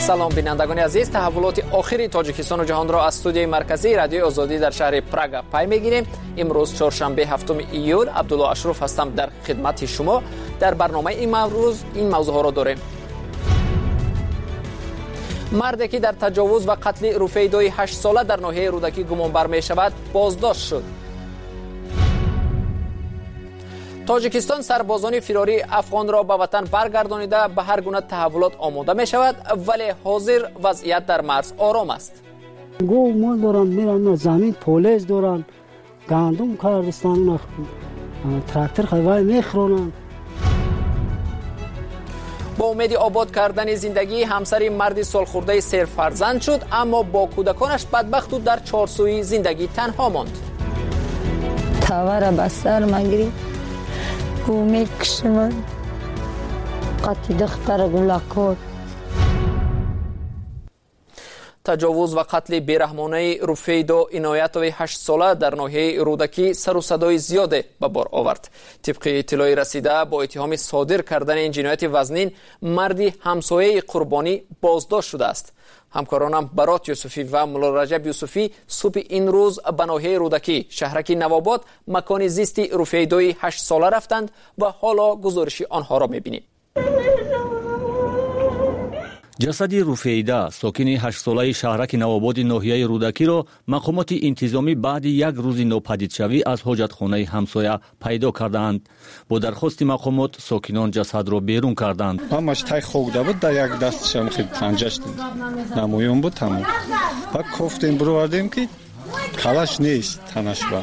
салом бинандагони азиз, таҳаввулоти охири тоҷикистону ҷаҳонро аз студияи марказии радиои озодӣ дар шаҳри Прага пай мегирем. имрӯз чоршанбе 7 июл Абдулло Ашруф ҳастам дар хидмати шумо. дар барномаи имрӯз ин мавзӯъҳоро дорем. марде ки дар таҷовуз ва қатли руфейдои 8 сола дар ноҳияи рӯдакӣ гумонбар мешавад, боздошт шуд. тоҷикистон сарбозони фирории афғонро ба ватан баргардонида ба ҳар гуна таҳаввулот омода мешавад, вале ҳозир вазъият дар марз ором аст. гов мол доранд, миранд замин полез доранд, гандум кардистан, трактор хавай мехронанд. با امید آباد کردن زندگی همسری مردی سالخورده سرفرزند شد، اما با کودکانش بدبخت و در چارسوی زندگی تنها ماند. تاوره بسر مگری بومی کشمن قطی دختر گلکور. تجاوز و قتل بیرحمانه رفیدو اینایتوی 8 ساله در ناحیه رودکی سر و صدای زیاد به بار آورد. طبق اطلاع رسیده با اتهام صادر کردن این جنایت وزنین، مردی همسایه قربانی بازداشت شده است. همکارانم برات یوسفی و مولا رجب یوسفی صبح این روز به ناحیه رودکی شهرک نواباد مکان زیست رفیدوی 8 ساله رفتند و حالا گزارش آنها را می‌بینیم. جسد رفیده ساکن 8 ساله شهرک نواباد ناحیه رودکی‌ро مقامات انتظامی بعد یک روز ناپدیدشوی از حاجتخانه همسایه پیدا کردند. با درخواست مقامات ساکنان جسد را بیرون کردند. همش تای خوگده بود، در یک دستشم خیلی پنجش نمایان بود تمام. بعد گفتیم بروردیم که کلاش نیست تنش با.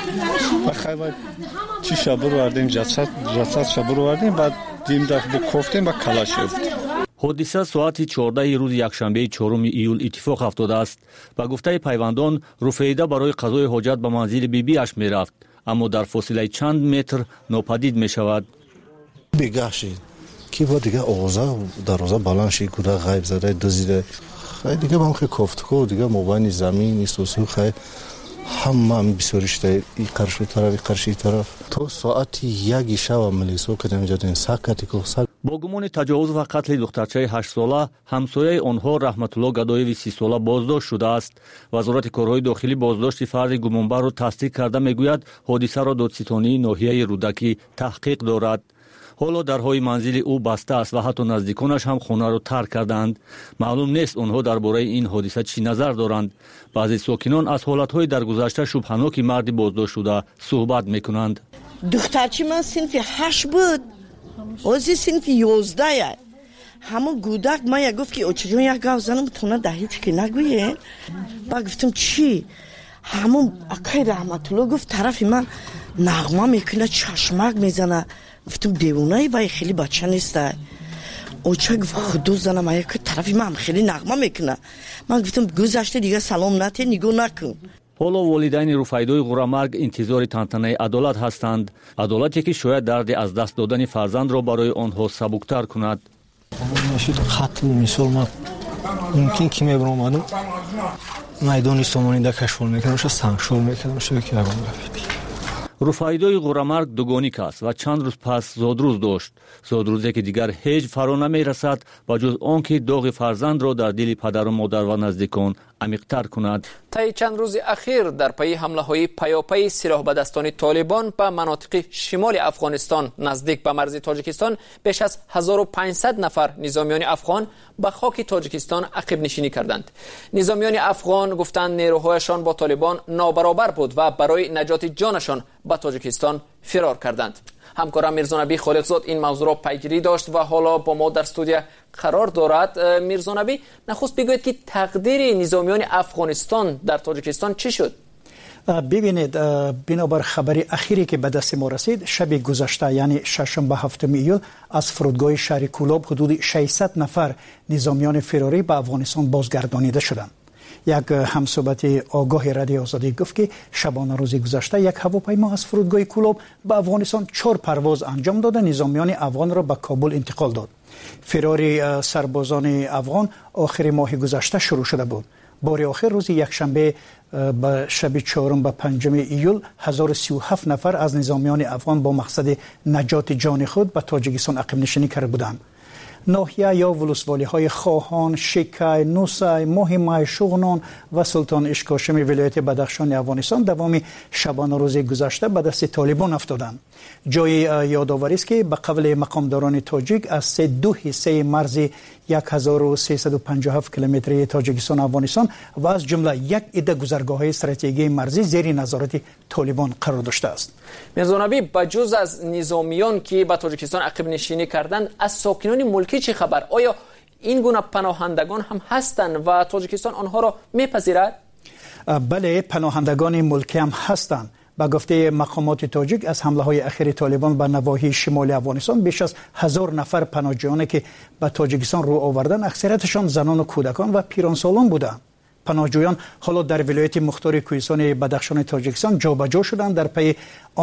بخیر چی شب بروردیم جسد شب بروردیم، بعد دیم دفعه گفتیم با کلاش یافت. حادثه ساعت 14 روز یکشنبه 4 ایول اتفاق افتاده است. با گفته پیوندان رفیده برای قضای حاجت به منزل بیبی اش می رفت، اما در فاصله چند متر ناپدید می شود. بیگاه شد که با دیگه آغازه دروازه بلند شد، کودک غیب زده دزدیده. خیلی دیگه با هم خیلی کفتکو دیگه موبایل زمین نیست و سو خیلی همه بسیاری شده این قرشی طرف این قرشی طرف. تو ساعت 1 شب ملیسو کردیم جدین ساکتی که با گمان تجاوز و قتل دخترچه 8 ساله همسایه آنها رحمت الله گدایوی 30 ساله بازداشت شده است. وزارت کارهای داخلی بازداشت فرد گمانبر را تصدیق کرده میگوید حادثه را دادستانی ناحیه رودکی تحقیق دارد. حالا درهای منزل او بسته است و حتی نزدیکانش هم خانه را ترک کردند. معلوم نیست آنها درباره این حادثه چی نظر دارند. بعضی ساکنان از حالتهای درگذشته شبهناک مرد بازداشت شده صحبت میکنند. دخترچه من صنف 8 بود، اوزی صنف 11. همون گودک من یک گفت که اوچجون یک گاو زنم تونه ده هیچ که نگویه. با گفتم چی؟ همون اکای رحمت الله گفت طرف من نغمه میکنه چشمک میزنه. گفتم دیوونه وای خیلی بچه نیسته. اوچه گفت خودو زنم اگه که طرفی من خیلی نغمه میکنه. من گفتم گذشته دیگه سلام نته نگاه نکن. حالا والدین رفیدای غورامرگ انتظار تنتنه عدالت هستند. عدالتی که شاید درد از دست دادن فرزند را برای آنها سبکتر کند. نشد قتل مثال ما ممکن که میبرم آدم میدان سامانیده کشفال میکنم شد سنگشال میکنم شد که اگم بفیدی. رفیدای غورامرگ دوگانیک است و چند روز پس زادروز داشت. زادروزی که دیگر هیچ فرا نمی رسد و جز آنکه داغ فرزند را در دل پدر و مادر و نزدیکان عمیق‌تر کند. طی چند روز اخیر در پی حمله‌های پیاپی سلاح به دستان طالبان به مناطق شمال افغانستان نزدیک به مرز تاجیکستان بیش از 1500 نفر نظامیان افغان به خاک تاجیکستان عقب نشینی کردند. نظامیان افغان گفتند نیروهایشان با طالبان نابرابر بود و برای نجات جانشان به تاجیکستان فرار کردند. همکارم میرزانبی خالقزاد این موضوع را پیگیری داشت و حالا با ما در استودیو قرار دارد. میرزانبی، نخست بگوید که تقدیر نظامیان افغانستان در تاجیکستان چی شد؟ ببینید، بنابر خبری اخیری که به دست ما رسید، شب گذشته یعنی ششنبه 7 ایول از فرودگاه شهر کولاب حدود 600 نفر نظامیان فراری به افغانستان بازگردانیده شدند. یک همصحبت آگاه رادیو آزادی گفت که شبانه روز گذشته یک هواپیما از فرودگاه کولاب به افغانستان 4 پرواز انجام داده نظامیان افغان را به کابل انتقال داد. فرار سربازان افغان آخر ماه گذشته شروع شده بود. بار آخر روز یکشنبه به شب 4 به 5 ایول 1037 نفر از نظامیان افغان با مقصد نجات جان خود به تاجیکستان عقب نشینی کرده بودند. ناحیه یا ولسوالی های خواهان، شیکای، نوسای، مهمای، شغنان و سلطان اشکاشم ولایت بدخشان افغانستان دوام شبانه روز گذشته به دست طالبان افتادند. جای یادآوری است که به قول مقامداران تاجیک از 2 حصه مرز 1357 کیلومتری تاجیکستان افغانستان و از جمله یک عده گذرگاه‌های استراتژیکی مرزی زیر نظارت طالبان قرار داشته است. میرزا نبی بجز از نظامیان که به تاجیکستان عقب نشینی کردند، از ساکنان ملکی چه خبر؟ آیا این گونه پناهندگان هم هستند و تاجیکستان آنها را میپذیرد؟ بله، پناهندگان ملکی هم هستند. با گفته مقامات تاجیک از حمله های اخیر طالبان به نواحی شمال افغانستان بیش از 1000 نفر پناهجویانی که به تاجیکستان رو آوردن اکثریتشان زنان و کودکان و پیرانسالان بودند. پناهجویان حالا در ولایت مختار کوهستان بدخشان تاجیکستان جابجا شدند در پی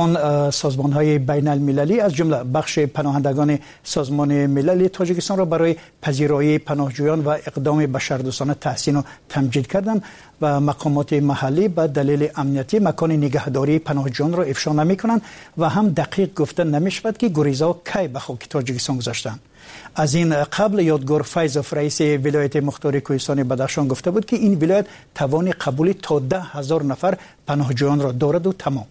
آن سازمان‌های بین المللی از جمله بخش پناهندگان سازمان ملل تاجیکستان را برای پذیرایی پناهجویان و اقدام بشردوستانه تحسین و تمجید کردند و مقامات محلی به دلیل امنیتی مکان نگهداری پناهجویان را افشا نمی‌کنند و هم دقیق گفته نمی‌شود که گریزها کی به خاک تاجیکستان گذاشتند. از این قبل یادگار فیض رئیس ولایت مختار کوهستان بدخشان گفته بود که این ولایت توان قبول تا 10,000 نفر پناهجویان را دارد و تمام.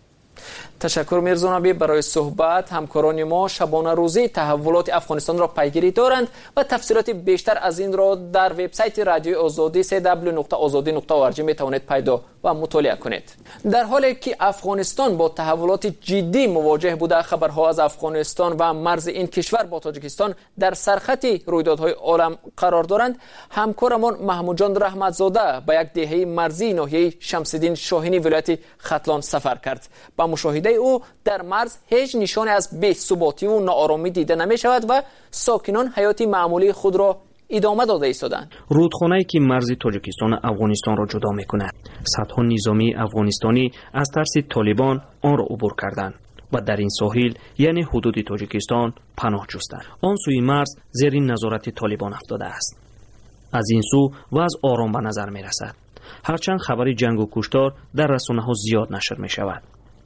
تشکر میرزا نبی برای صحبت. همکاران ما شبانه روزی تحولات افغانستان را پیگیری دارند و تفصیلات بیشتر از این را در وبسایت رادیوی آزادی www.azadi.org می توانید پیدا و مطالعه کنید. در حالی که افغانستان با تحولات جدی مواجه بوده، خبرها از افغانستان و مرز این کشور با تاجیکستان در سرخط رویدادهای عالم قرار دارند. همکارمان محمود جان رحمتزاده به یک دهه مرزی ناحیه شمس الدین شاهینی ولایت ختلان سفر کرد. با مشاهده او در مرز هیچ نشانی از بی‌ثباتی و ناآرامی دیده نمی شود و ساکنان حیات معمولی خود را ادامه داده ایستادند. رودخانه‌ای که مرز تاجیکستان افغانستان را جدا می‌کند، صدها نظامی افغانستانی از ترس طالبان آن را عبور کردند و در این ساحل یعنی حدود تاجیکستان پناه جستند. آن سوی مرز زیر نظارت طالبان افتاده است. از این سو وضع آرام به نظر می‌رسد، هرچند خبر جنگ و کشتار در رسانه‌ها زیاد نشر می‌شود.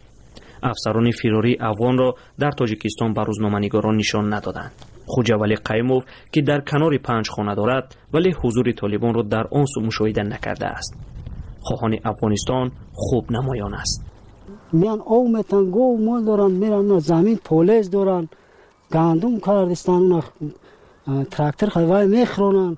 افسران فراری افغان را در تاجیکستان به روزنامه‌نگاران نشان ندادند. خوجا ولی قیموف که در کنار 5 خانه دارد ولی حضور طالبان را در آن سو مشاهده نکرده است. خواهان افغانستان خوب نمایان است. میان او میتن گو مال دارن، میرن زمین پولیس دارن، گندم کردستان تراکتور خواه میخرونن.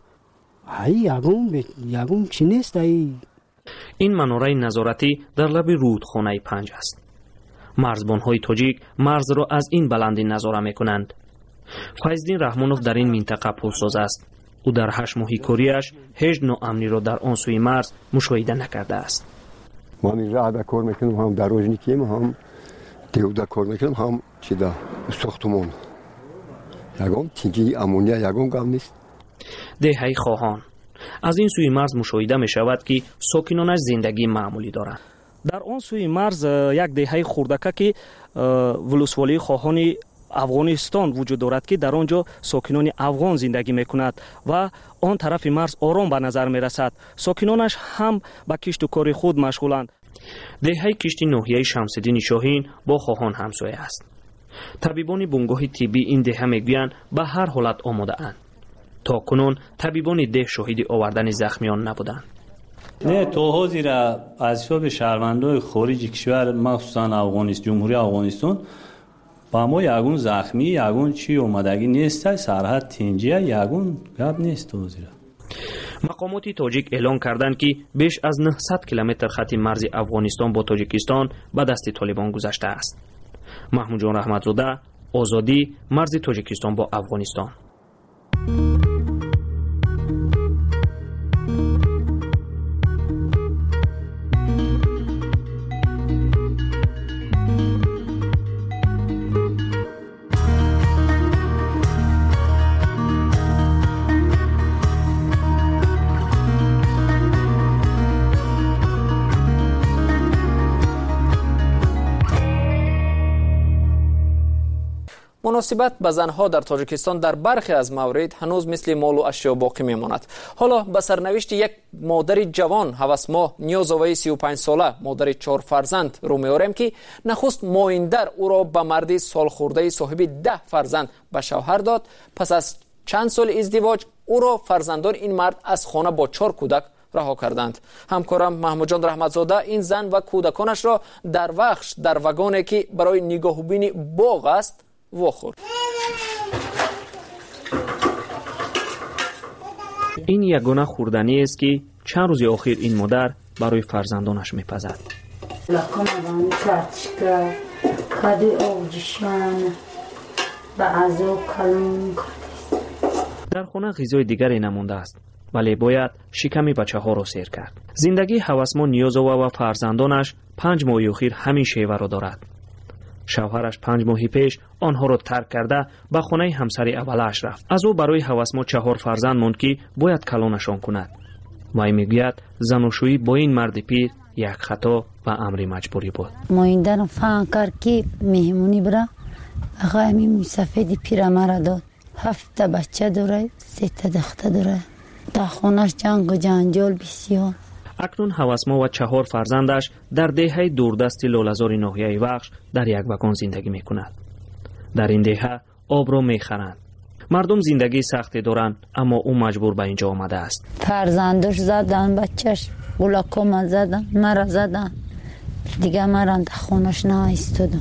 یگم چی نیست این مناره نظارتی در لب رودخانه 5 است. مرزبان‌های تاجیک مرز را از این بلندی نظاره می‌کنند. فیض‌الدین رحمانوف در این منطقه پولساز است. او در 8 ماه کاریش هیچ ناامنی را در آن سوی مرز مشاهده نکرده است. ما این راه کار می‌کنیم، هم در روزنیکیم، هم دیودا کار می‌کنیم، هم چیدا ساختمان. یگام تینجی امونیا یگام گام نیست. دهه‌ای خواهان از این سوی مرز مشاهده می‌شود که ساکنانش زندگی معمولی دارند. در آن سوی مرز یک دهه خوردکه که ولسوالی خواهان افغانستان وجود دارد که در آنجا ساکنان افغان زندگی میکند و آن طرف مرز آرام به نظر میرسد. ساکنانش هم به کشت و کار خود مشغولند. دهه کشت ناحیه شمس الدین شاهین با خواهان همسایه است. طبیبان بنگاه طبی این دهه میگویند به هر حالت آماده اند. تا کنون طبیبان ده شاهد آوردن زخمیان نبودند. نه تا حاضر از حساب شهروندان خارج کشور مخصوصا افغانستان، جمهوری افغانستان با ما یگون زخمی یگون چی اومدگی نیست. سرحد تنجیه یگون گپ نیست. حاضر مقامات تاجیک اعلان کردند که بیش از 900 کیلومتر خط مرز افغانستان با تاجیکستان به دست طالبان گذشته است. محمود جان رحمتزاده، آزادی، مرز تاجیکستان با افغانستان. مناسبت به زنها در تاجیکستان در برخی از موارد هنوز مثل مال و اشیا باقی میماند. حالا به سرنوشت یک مادر جوان هوس‌ماه نیازآوری 35 ساله مادر 4 فرزند رو میاریم که نخست مایندر او را به مردی سالخورده صاحب 10 فرزند به شوهر داد. پس از چند سال ازدواج او را فرزندان این مرد از خانه با 4 کودک رها کردند. همکارم محمود جان رحمتزاده این زن و کودکانش را در وگانی که برای نگاهبینی باغ است واخورد. این یگانه خوردنی است که چند روز اخیر این مادر برای فرزندانش میپزد. در خانه غذای دیگری نمانده است، ولی باید شکم بچه ها را سیر کرد. زندگی هوسمند نیازوا و فرزندانش 5 ماه اخیر همین شیوه را دارد. شوهرش 5 ماه پیش آنها را ترک کرده به خانه همسر اولش رفت. از او برای هوسمند 4 فرزند ماند که باید کلانشان کند. وی میگوید زناشویی با این مرد پیر یک خطا و امر مجبوری بود. ما این در فهم کرد که مهمونی برا آقا همین سفید پیر مرا داد. 7 بچه داره، 3 دختر داره. در خونش جنگ و جنجال بسیار. اکنون هوسمند و 4 فرزندش در دهه دوردست لاله‌زار ناحیه وخش در یک وگان زندگی میکند. در این دهه آب را میخرند. مردم زندگی سختی دارند، اما او مجبور به اینجا آمده است. فرزندش زدن، بچهش گلکوم زدن، مرا زدن. دیگه مرا در خونش نه ایستادم.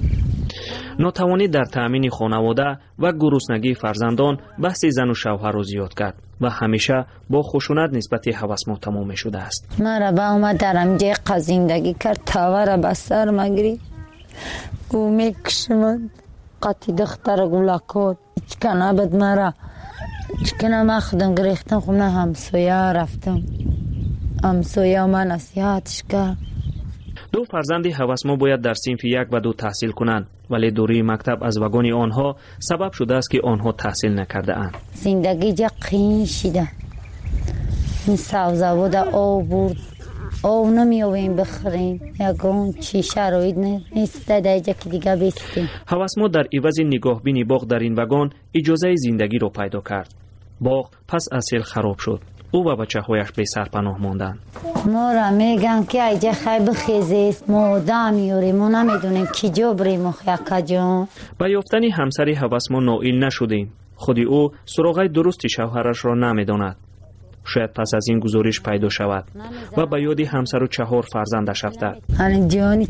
ناتوانی در تأمین خانواده و گرسنگی فرزندان بحث زن و شوهر را زیاد کرد و همیشه با خشونت نسبت هوسمند تمام شده است. مرا با اومد در اینجا زندگی کرد، تاور به سر مگری او میکشمد قطی دختر گلکات چکنه بد مرا چکنه ما خودم گریختم. خب نه همسایه رفتم، همسایه من نصیحتش کرد. 2 فرزند هوسمند باید در صنف 1 و 2 تحصیل کنند، ولی دوری مکتب از وگان آنها سبب شده است که آنها تحصیل نکرده اند. زندگی جا قین شده. این سبزواد آب برد، آب نمی‌آوریم بخوریم، یگان چی شرایط نیست در اینجا که دیگه بیستیم. هوسمند در عوض نگاهبینی باغ در این وگان اجازه زندگی را پیدا کرد. باغ پس از سیل خراب شد. او و بچه‌هایش بی سرپناه ماندند. ما را میگن که اینجا خیلی بخیزیست، ما دم میاریم، ما نمیدونیم کی جا بریم و جان. با یافتن همسر هوسمند نائل نشدیم. خودی او سراغ درست شوهرش را نمیداند. شاید پس از این گزارش پیدا شود و به یاد همسر و 4 فرزندش افتد. الان جانی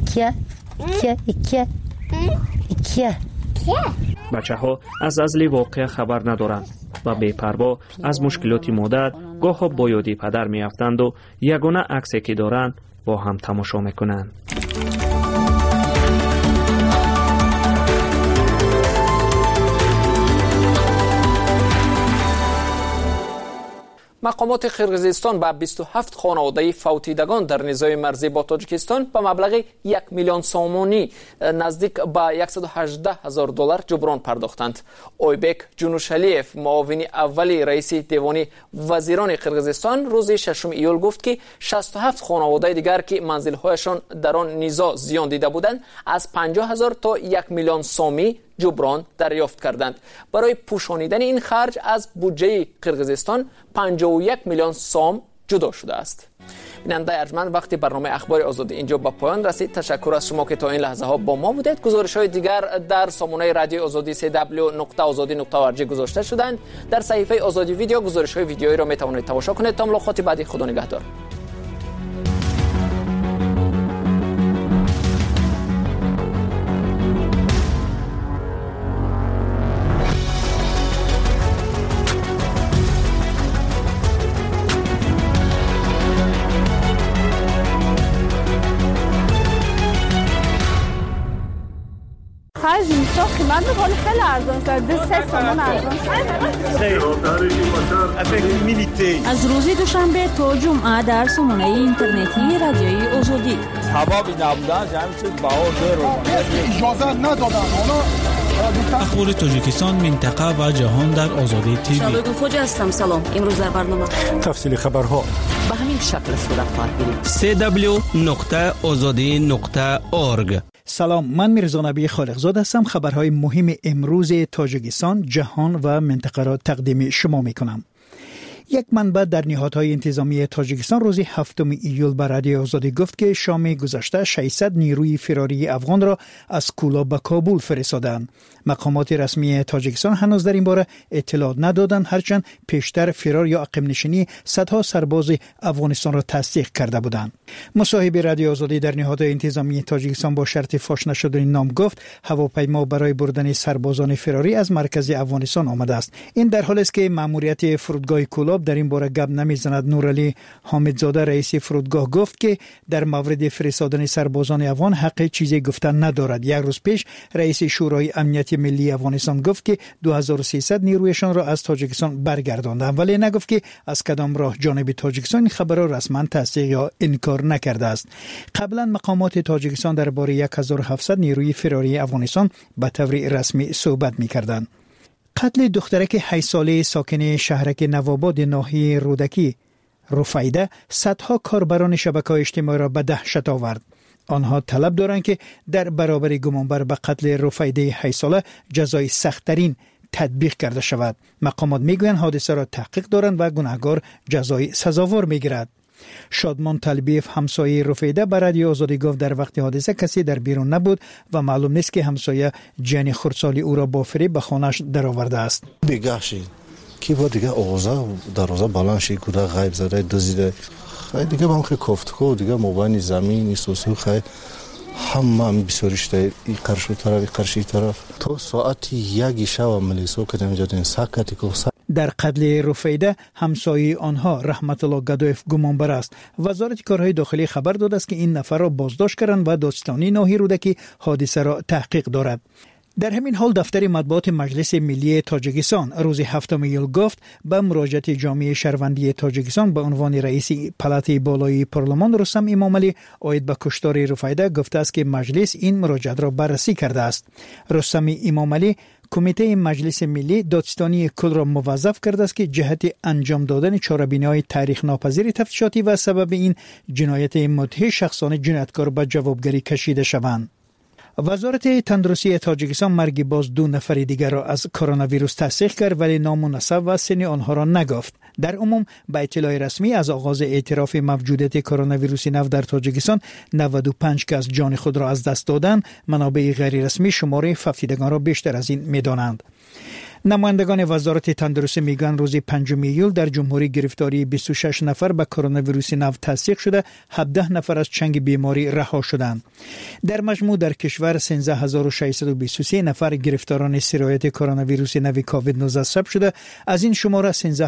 کیه بچه ها از اصل واقع خبر ندارند و بی‌پروا از مشکلات مادر گاه با یاد پدر می افتند و یگانه عکسی که دارند با هم تماشا میکنند. مقامات قرقیزستان به 27 خانواده فوتیدگان در نزاع مرزی با تاجیکستان به مبلغ 1 میلیون سومونی نزدیک به $118,000 جبران پرداختند. اویبک جونوشالیف معاون اولی رئیس دیوان وزیران قرقیزستان روز 6 ایول گفت که 67 خانواده دیگر که منزل‌هایشان در آن نزاع زیان دیده بودند از 50,000 تا 1 میلیون سومی جبران دریافت کردند. برای پوشانیدن این خرج از بودجه قرقیزستان 51 میلیون سوم جدا شده است. بیننده ارجمند، وقتی برنامه اخبار آزادی اینجا به پایان رسید. تشکر از شما که تا این لحظه ها با ما بودید. گزارش های دیگر در سامانه رادیو آزادی www.azadi.org گذاشته شدند. در صفحه آزادی ویدیو گزارش های ویدیویی را می توانید تماشا کنید. تا ملاقات بعدی، خدا نگهدار. خرج اینجا قیمت بخوری خیلی ارزان شد. 3 تومان ارزان شد. از روز دوشنبه تا جمعه در سامانه اینترنتی رادیوی آزادی. هوا نبودن جمعی چیز بهار اجازه ندادن. اخبار تاجیکستان، منطقه و جهان در آزادی تیوی. شادو خوجا هستم. سلام. امروز در برنامه تفصیل خبرها به همین شکل صورت خواهد گرفت. www.azadi.org. سلام، من میرزا نبی خالقزاده هستم. خبرهای مهم امروز تاجیکستان، جهان و منطقه را تقدیم شما میکنم. یک منبع در نهادهای انتظامی تاجیکستان روز 7 ایول به رادیو آزادی گفت که شام گذشته 600 نیروی فراری افغان را از کولاب به کابل فرستادند. مقامات رسمی تاجیکستان هنوز در این باره اطلاع ندادند، هرچند پیشتر فرار یا عقب نشینی صدها سرباز افغانستان را تصدیق کرده بودند. مصاحبه رادیو آزادی در نهادهای انتظامی تاجیکستان با شرط فاش نشدن نام گفت هواپیما برای بردن سربازان فراری از مرکز افغانستان آمده است. این در حالی است که ماموریت فرودگاه کولاب در این باره گپ نمیزند. نورعلی حامدزاده رئیس فرودگاه گفت که در مورد فرستادن سربازان افغان حق چیزی گفتن ندارد. یک روز پیش رئیس شورای امنیت ملی افغانستان گفت که 2300 نیرویشان را از تاجیکستان برگرداندند، ولی نگفت که از کدام راه جانب تاجیکستان این خبر را رسما تصدیق یا انکار نکرده است. قبلا مقامات تاجیکستان درباره 1700 نیروی فراری افغانستان به طور رسمی صحبت می‌کردند. قتل دخترک 8 ساله ساکن شهرک نواباد ناحیه رودکی رفیده صدها کاربران شبکه‌های اجتماعی را به دهشت آورد. آنها طلب دارند که در برابر گمانبر به قتل رفیده 8 ساله جزای سخت‌ترین تطبیق کرده شود. مقامات میگویند حادثه را تحقیق دارند و گناهکار جزای سزاوار میگیرد. شادمان طلبیف همسایه رفیده به رادیو آزادی گفت در وقت حادثه کسی در بیرون نبود و معلوم نیست که همسایه جن خردسالی او را با فریب به خانه‌اش درآورده است. بگشید کی با دیگه آغازا دروازه بلند شد کودک غیب زده دزدیده خیلی دیگه با خیلی کفتکو دیگه موبایل زمین سوسو خیلی همه بسیارشته این قرشو طرف این قرشی طرف تو ساعتی یکی شب ملیسو که اینجا دین ساکتی که در قتل رفیده همسایه آنها رحمت الله گدایف گمانبر است. وزارت کارهای داخلی خبر داده است که این نفر را بازداشت کردند و دادستانی ناحیه رودکی حادثه را تحقیق دارد. در همین حال دفتر مطبوعات مجلس ملی تاجیکستان روز 7 ایول گفت به مراجعت جامعه شهروندی تاجیکستان به عنوان رئیس پلات بالای پارلمان رستم امامعلی عاید به کشتار رفیده گفته است که مجلس این مراجعت را بررسی کرده است. رستم امامعلی کمیته مجلس ملی دادستانی کل را موظف کرده است که جهت انجام دادن چاره‌بینی‌های تاریخ ناپذیر تفتیشاتی و سبب این جنایت مدهش شخصان جنایتکار به جوابگری کشیده شوند. وزارت تندرستی تاجیکستان مرگ باز 2 نفر دیگر را از کرونا ویروس تصدیق کرد ولی نام و نسب و سن آنها را نگفت. در عموم به اطلاع رسمی از آغاز اعتراف موجودیت کرونا ویروس نو در تاجیکستان 95 کس جان خود را از دست دادند. منابع غیر رسمی شماره فوتیدگان را بیشتر از این می‌دانند. نمایندگان وزارت تندرستی میگن روز 5 ایول در جمهوری گرفتاری 26 نفر به کرونا ویروس نو تصدیق شده، 17 نفر از چنگ بیماری رها شدند. در مجموع در کشور 13623 نفر گرفتاران سرایت کرونا ویروس نو کووید 19 ثبت شده. از این شماره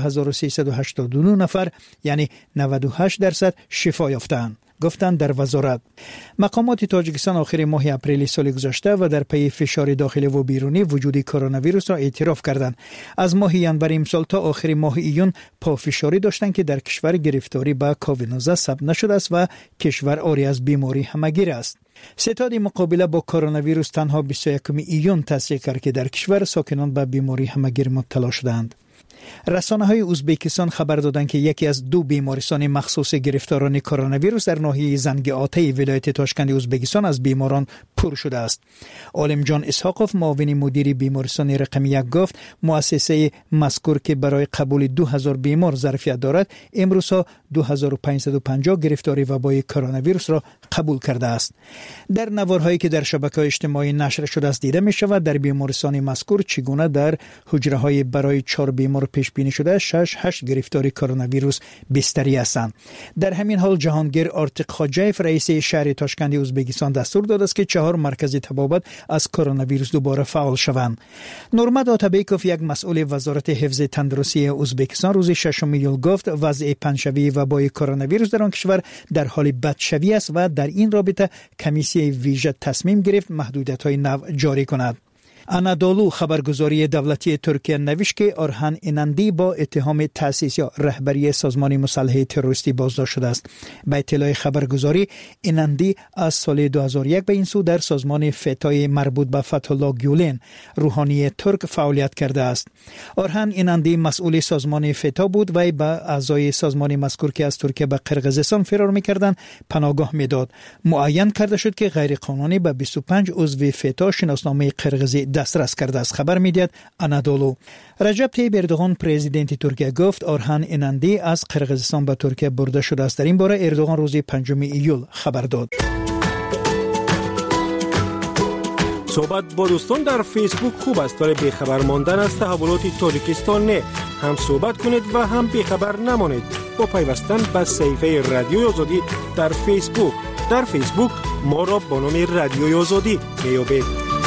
13389 نفر یعنی 98% شفا یافتند. گفتند در وزارت. مقامات تاجیکستان آخر ماه اپریل سال گذشته و در پی فشار داخلی و بیرونی وجود کرونا ویروس را اعتراف کردند. از ماه ینور امسال تا آخر ماه ایون پافشاری داشتند که در کشور گرفتاری به کووید 19 ثبت نشده است و کشور عاری از بیماری همگیر است. ستاد مقابله با کرونا ویروس تنها 21 ایون تصدیق کرد که در کشور ساکنان به بیماری همگیر مبتلا شدند. رسانه‌های ازبکستان خبر دادند که یکی از 2 بیمارستان مخصوص گرفتاران کرونا ویروس در ناحیه زنگ آتای ولایت تاشکند ازبکستان از بیماران پر شده است. عالمجان اسحاقوف معاون مدیر بیمارستان رقم 1 گفت مؤسسه مذکور که برای قبول 2000 بیمار ظرفیت دارد امروزها 2550 گرفتاری وبای کرونا ویروس را قبول کرده است. در نوارهایی که در شبکه‌های اجتماعی نشر شده است دیده می‌شود در بیمارستان مذکور چگونه در حجره‌های برای 4 بیمار پیش بینی شده 6-8 گرفتاری کرونا ویروس بستری هستند. در همین حال جهانگیر آرتیق خاجایف رئیس شهر تاشکند ازبکستان دستور داده است که 4 مرکز تبابت از کرونا ویروس دوباره فعال شوند. نورمت آتابیکوف یک مسئول وزارت حفظ تندرستی ازبکستان روز 6 ایول گفت وضع پنجشنبه وبای کرونا ویروس در آن کشور در حال بدشوی است و در این رابطه کمیسیون ویژه تصمیم گرفت محدودیت‌های نو جاری کند. انادولو خبرگزاری دولتی ترکیه نوشت که آرهان اینندی با اتهام تأسیس یا رهبری سازمان مسلح تروریستی بازداشت شده است. به اطلاع خبرگزاری اینندی از سال 2001 به این سو در سازمان فتای مربوط به فتح الله گولن روحانی ترک فعالیت کرده است. آرهان اینندی مسئول سازمان فتا بود و به اعضای سازمان مذکور که از ترکیه به قرقیزستان فرار می‌کردند پناهگاه میداد. معین کرده شد که غیر قانونی به 25 عضو فتا شناسنامه قرقیزی دسترس کرده است. خبر می‌دهد انادولو. رجب طیب اردوغان پرزیدنت ترکیه گفت آرهن اینندی از قرقیزستان به ترکیه برده شده است. در این باره اردوغان روز 5 ایول خبر داد. صحبت با دوستان در فیسبوک خوب است ولی بیخبر ماندن از تحولات تاجیکستان نه. هم صحبت کنید و هم بیخبر نمانید با پیوستن به صفحه رادیوی آزادی در فیسبوک. در فیسبوک ما را با نام رادیوی آزادی میابید.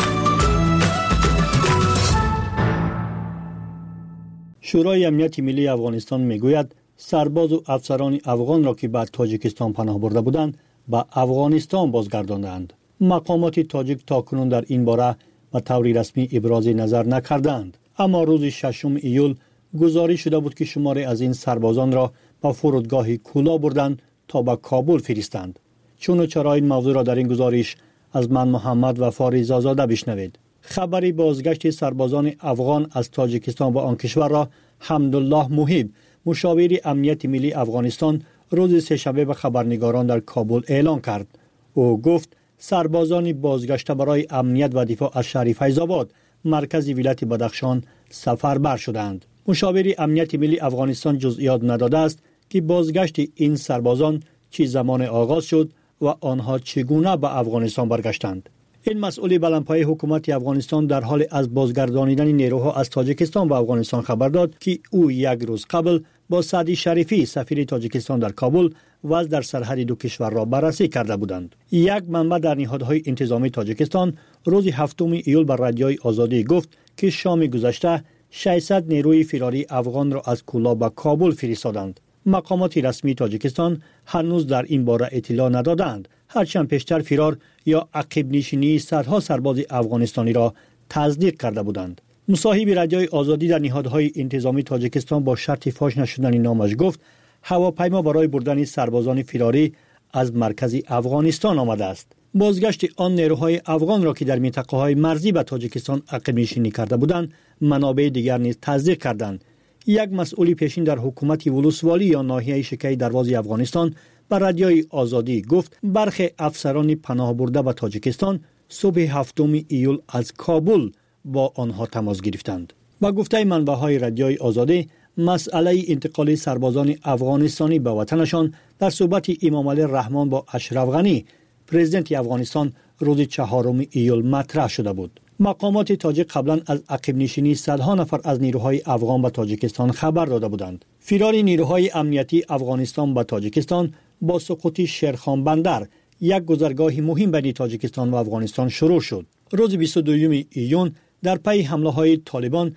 شورای امنیت ملی افغانستان میگوید سرباز و افسران افغان را که به تاجیکستان پناه برده بودند به افغانستان بازگرداندند. مقامات تاجیک تاکنون در این باره به طور رسمی ابراز نظر نکردند، اما روز 6 ایول گزارش شده بود که شماری از این سربازان را به فرودگاه کولا بردند تا به کابل فرستند. چون و چرا این موضوع را در این گزارش از من محمد وفا رضازاده بشنوید. خبری بازگشت سربازان افغان از تاجیکستان به آن کشور را حمدالله محیب، مشاور امنیت ملی افغانستان، روز سه‌شنبه به خبرنگاران در کابل اعلان کرد. او گفت سربازان بازگشته برای امنیت و دفاع از شهر فیض‌آباد، مرکز ولایت بدخشان، سفربر شدند. مشاور امنیت ملی افغانستان جزئیات نداده است که بازگشت این سربازان چه زمان آغاز شد و آنها چگونه به افغانستان برگشتند. این مسئول بلندپایه حکومت افغانستان در حال از بازگردانیدن نیروها از تاجیکستان به افغانستان خبر داد که او یک روز قبل با سعدی شریفی سفیر تاجیکستان در کابل وضع در سرحد دو کشور را بررسی کرده بودند. یک منبع در نهادهای انتظامی تاجیکستان روز 7 ایول بر رادیوی آزادی گفت که شام گذشته 600 نیروی فراری افغان را از کولا به کابل فرستادند. مقامات رسمی تاجیکستان هنوز در این باره اطلاع ندادند، هرچند پیشتر فرار یا عقب نشینی صدها سرباز افغانستانی را تصدیق کرده بودند. مصاحب رادیوی آزادی در نهادهای انتظامی تاجیکستان با شرط فاش نشدن نامش گفت هواپیما برای بردن سربازان فراری از مرکز افغانستان آمده است. بازگشت آن نیروهای افغان را که در منطقه‌های مرزی به تاجیکستان عقب نشینی کرده بودند، منابع دیگر نیز تصدیق کردند. یک مسئول پیشین در حکومت ولسوالی یا ناحیه شکی دروازه افغانستان به رادیوی آزادی گفت برخی افسران پناه برده به تاجیکستان صبح 7 ایول از کابل با آنها تماس گرفتند. با گفته منبع‌های رادیوی آزادی، مسئله انتقال سربازان افغانستانی به وطنشان در صحبت امام علی رحمان با اشرف غنی، پرزیدنت افغانستان، روز 4 ایول مطرح شده بود. مقامات تاجیک قبلا از عقب نشینی صدها نفر از نیروهای افغان به تاجیکستان خبر داده بودند. فرار نیروهای امنیتی افغانستان به تاجیکستان با سقوط شیرخان بندر، یک گذرگاه مهم بین تاجیکستان و افغانستان، شروع شد. روز 22 ایون در پی حمله‌های طالبان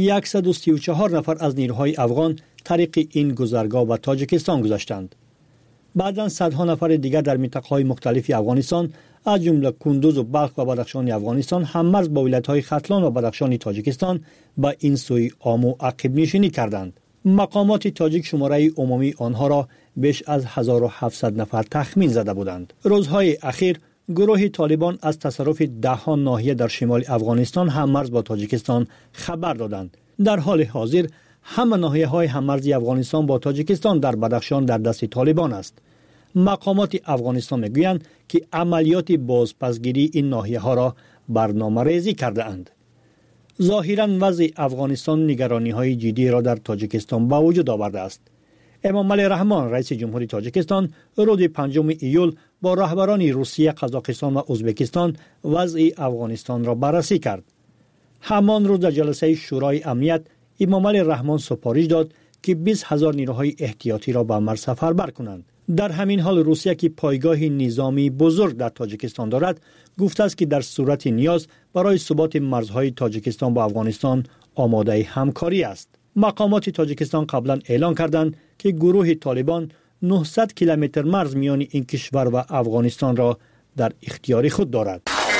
134 نفر از نیروهای افغان طریق این گذرگاه به تاجیکستان گذشتند. بعداً صدها نفر دیگر در مناطق‌های مختلف افغانستان از جمله کندوز و بلخ و بدخشان افغانستان هم‌مرز با ولایت‌های ختلان و بدخشان تاجیکستان به این سوی آمو عقب نشینی کردند. مقامات تاجیک شماره عمومی آنها را بیش از 1700 نفر تخمین زده بودند. روزهای اخیر گروه طالبان از تصرف دهان ناحیه در شمال افغانستان هم‌مرز با تاجیکستان خبر دادند. در حال حاضر همه ناحیه‌های هم‌مرزی افغانستان با تاجیکستان در بدخشان در دست طالبان است. مقامات افغانستان میگویند که عملیات بازپسگیری این ناحیه‌ها را برنامه‌ریزی کرده اند. ظاهراً وضع افغانستان نگرانی‌های جدی را در تاجیکستان به وجود آورده است. امام علی رحمان رئیس جمهوری تاجیکستان روز 5 ایول با رهبران روسیه، قزاقستان و ازبکستان وضع افغانستان را بررسی کرد. همان روز در جلسه شورای امنیت امام علی رحمان سفارش داد که 20,000 نیروهای احتیاطی را به مرز سفربر کنند. در همین حال روسیه که پایگاه نظامی بزرگ در تاجیکستان دارد، گفته است که در صورت نیاز برای ثبات مرزهای تاجیکستان با افغانستان آماده همکاری است. مقامات تاجیکستان قبلا اعلان کردند که گروه طالبان 900 کیلومتر مرز میان این کشور و افغانستان را در اختیار خود دارد.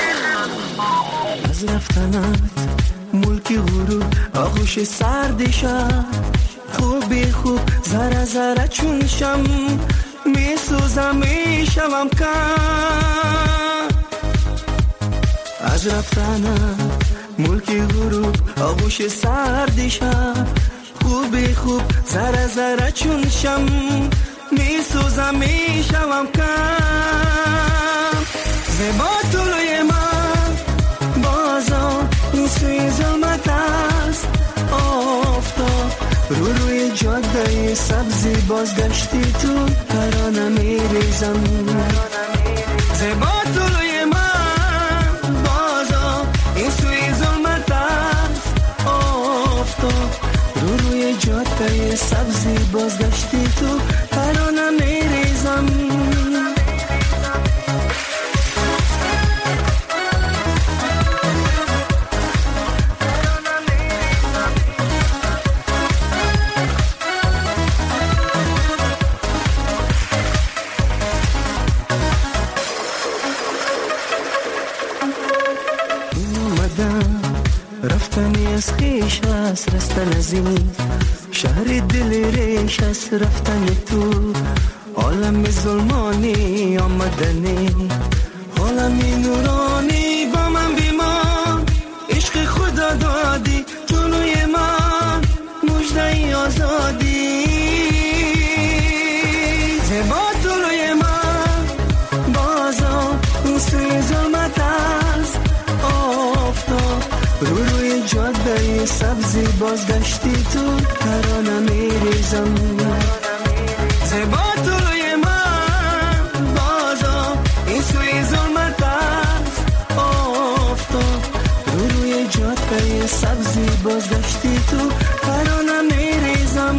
از رفتنت ملک غرور آغوش سردشم، خوب ذره ذره چون شم میسوزم میشوم کم. از رفتنت ملک غرور آغوش سردشم، خوب ذره ذره چون شم میسوزم میشوم کم. زیبا طلوی من بازم این سوی ظلمت است آفتاب روی جاده سبزی بازگشتی تو ترانه میریزم زیبا طلوی من بازا این سوی ظلمت است آفتاب روی جاده سبزی بازگشتی تو ترانه میریزم رفتنی از خیش است رستن از این شهر دل ریش است رفتن تو عالم ظلمانی آمدنی عالمی نورانی با من بیمان عشق خدا دادی جلوی من مژده آزادی زیبا جلوی من بازا این سوی ظلمت است آفتاب روی جاده سبزی بازگشتی تو ترانه میریزم زیبا طلوی من بازا این سوی ظلمت است آفتاب روی جاده سبزی بازگشتی تو ترانه میریزم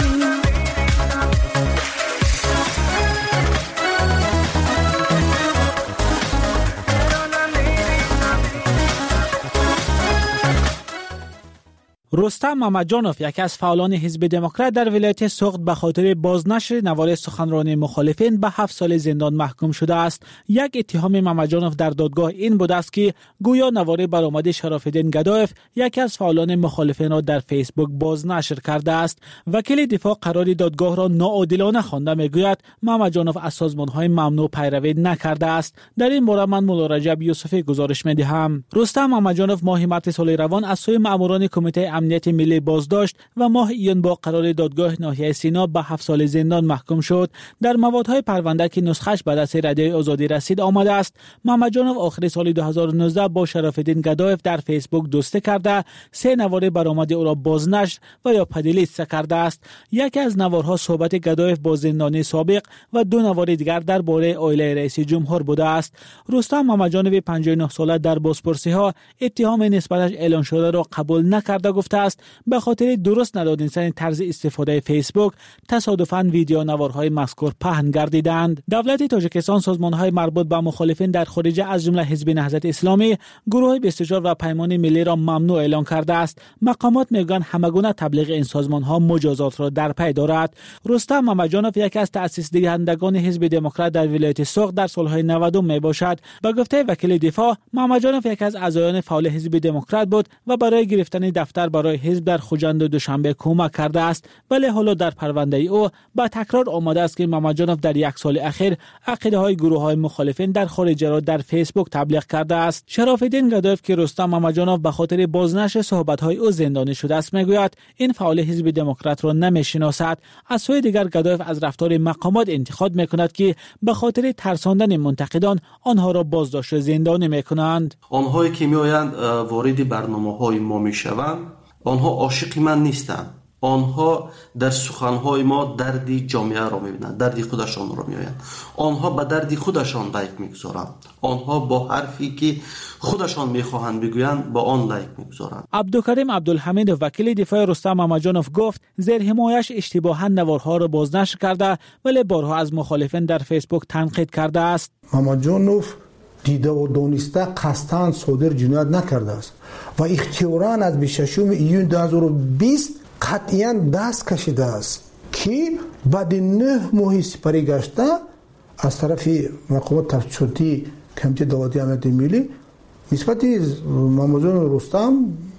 رستم ممدجانوف یکی از فعالان حزب دموکرات در ولایت سوخت به خاطر بازنشر نوار سخنرانی مخالفین به 7 سال زندان محکوم شده است. یک اتهام ممدجانوف در دادگاه این بوده است که گویا نوار برآمد شراف‌الدین گدایف یکی از فعالان مخالفین را در فیسبوک بازنشر کرده است. وکیل دفاع قرار دادگاه را ناعادلانه خوانده میگوید ممدجانوف از سازمان‌های ممنوع پیروی نکرده است. در این باره من مولا رجب یوسفی گزارش می‌دهم. رستم ممدجانوف ماه مارس سال روان از سوی ماموران کمیته امنیت ملی بازداشت و ماه ایون با قرار دادگاه ناحیه سینا به 7 سال زندان محکوم شد. در موادهای پرونده که نسخش به دست رادیوی آزادی رسید آمده است ممدجانوف آخر سال 2019 با شراف‌الدین گدایف در فیسبوک دوستی کرده 3 نوار برآمد او را بازنشر و یا پدیلیست کرده است. یکی از نوارها صحبت گدایف با زندانی سابق و 2 نوار دیگر درباره عائله رئیس جمهور بوده است. رستم ممدجانوف 59 ساله در بازپرسی‌ها اتهام نسبتش اعلان شده را قبول نکرده گفته است به خاطر درست ندانستن طرز استفاده فیسبوک تصادفاً ویدیو نوارهای مذکور پهن گردیدند. دولت تاجیکستان سازمان‌های مربوط به مخالفین در خارج از جمله حزب نهضت اسلامی گروه 24 و پیمان ملی را ممنوع اعلان کرده است. مقامات میگویند همگونه تبلیغ این سازمان‌ها مجازات را در پی دارد. رستم ممدجانوف یکی از تأسیس دهندگان حزب دموکرات در ولایت سوخت در سالهای 90 میباشد. به گفته وکیل دفاع ممدجانوف یکی از اعضایان فعال حزب دموکرات بود و برای گرفتن دفتر برای حزب در خوجند و دوشنبه کمک کرده است، ولی حالا در پرونده او با تکرار آمده است که ممدجانوف در 1 سال اخیر عقیده‌های گروه‌های مخالفین در خارج را در فیسبوک تبلیغ کرده است. شراف‌الدین گدایف که رستم ممدجانوف به خاطر بازنشر صحبت‌های او زندانی شده است میگوید این فعال حزب دموکرات را نمی‌شناسد. از سوی دیگر گدایف از رفتار مقامات انتقاد می‌کند که به خاطر ترساندن منتقدان آنها را بازداشت و زندانی می‌کنند. آنهایی که میآیند وارد برنامه‌های ما می‌شوند آنها عاشق من نیستند. آنها در سخنهای ما درد جامعه را میبینند، درد خودشان را میآیند. آنها به درد خودشان لایک میگذارند. آنها با حرفی که خودشان میخواهند بگویند با آن لایک میگذارند. عبدالکریم عبدالحمید وکیل دفاع رستم ممدجانوف گفت زیر حمایش اشتباها نوارها را بازنشر کرده ولی بارها از مخالفین در فیسبوک تنقید کرده است. ممدجانوف دیده و دانسته قصداً صادر جنایت نکرده است و اختیاراً از 26 ایون 2020 قطعاً دست کشیده است که بعد 9 ماه سپری گشته از طرف مقامات تفتیشاتی کمیته دولتی امنیت ملی نسبت ممدجان رستم